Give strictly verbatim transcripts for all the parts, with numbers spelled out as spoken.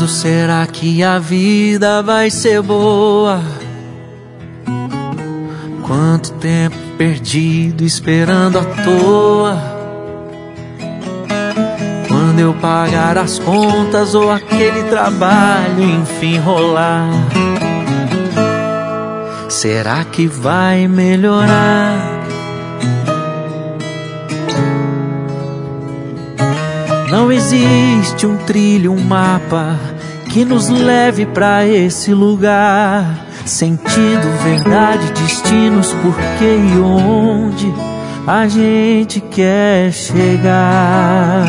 Quando será que a vida vai ser boa? Quanto tempo perdido esperando à toa. Quando eu pagar as contas ou aquele trabalho enfim rolar, será que vai melhorar? Não existe um trilho, um mapa que nos leve pra esse lugar. Sentido, verdade, destinos, porquê e onde a gente quer chegar.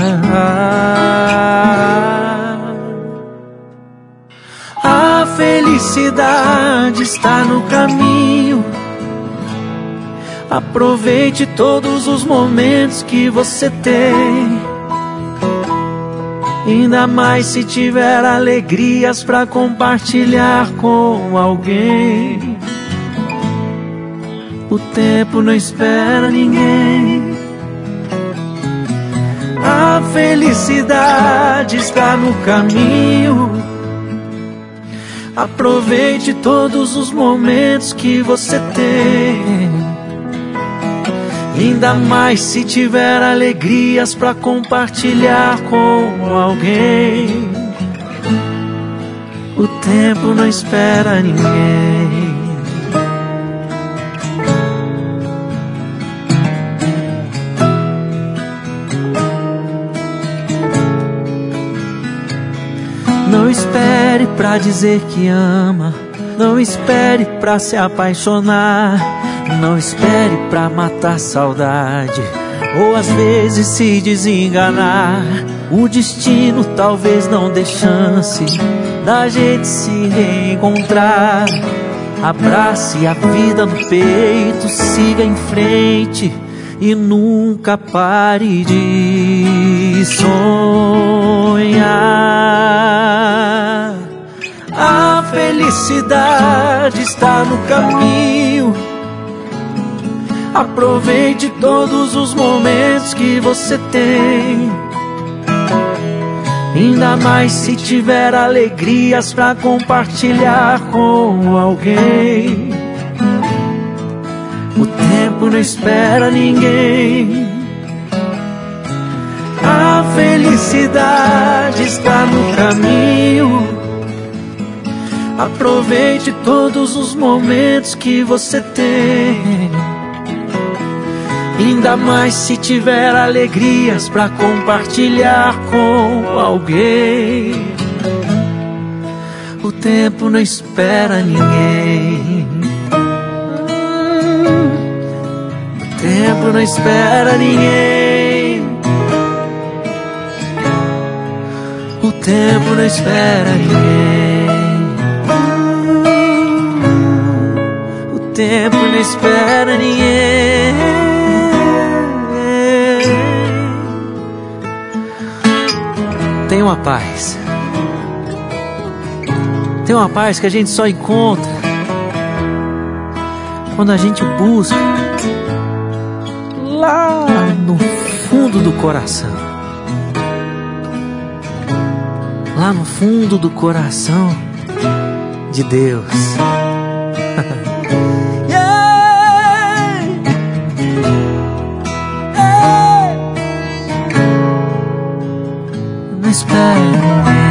A felicidade está no caminho. Aproveite todos os momentos que você tem, ainda mais se tiver alegrias pra compartilhar com alguém. O tempo não espera ninguém. A felicidade está no caminho. Aproveite todos os momentos que você tem, ainda mais se tiver alegrias pra compartilhar com alguém. O tempo não espera ninguém. Não espere pra dizer que ama. Não espere pra se apaixonar. Não espere pra matar saudade, ou às vezes se desenganar. O destino talvez não dê chance da gente se reencontrar. Abrace a vida no peito, siga em frente e nunca pare de sonhar. A felicidade está no caminho. Aproveite todos os momentos que você tem, ainda mais se tiver alegrias pra compartilhar com alguém. O tempo não espera ninguém. A felicidade está no caminho. Aproveite todos os momentos que você tem, ainda mais se tiver alegrias pra compartilhar com alguém. O tempo não espera ninguém. O tempo não espera ninguém. O tempo não espera ninguém. O tempo não espera ninguém. Tem uma paz. Tem uma paz que a gente só encontra quando a gente busca lá no fundo do coração. Lá no fundo do coração de Deus. Não espere ninguém.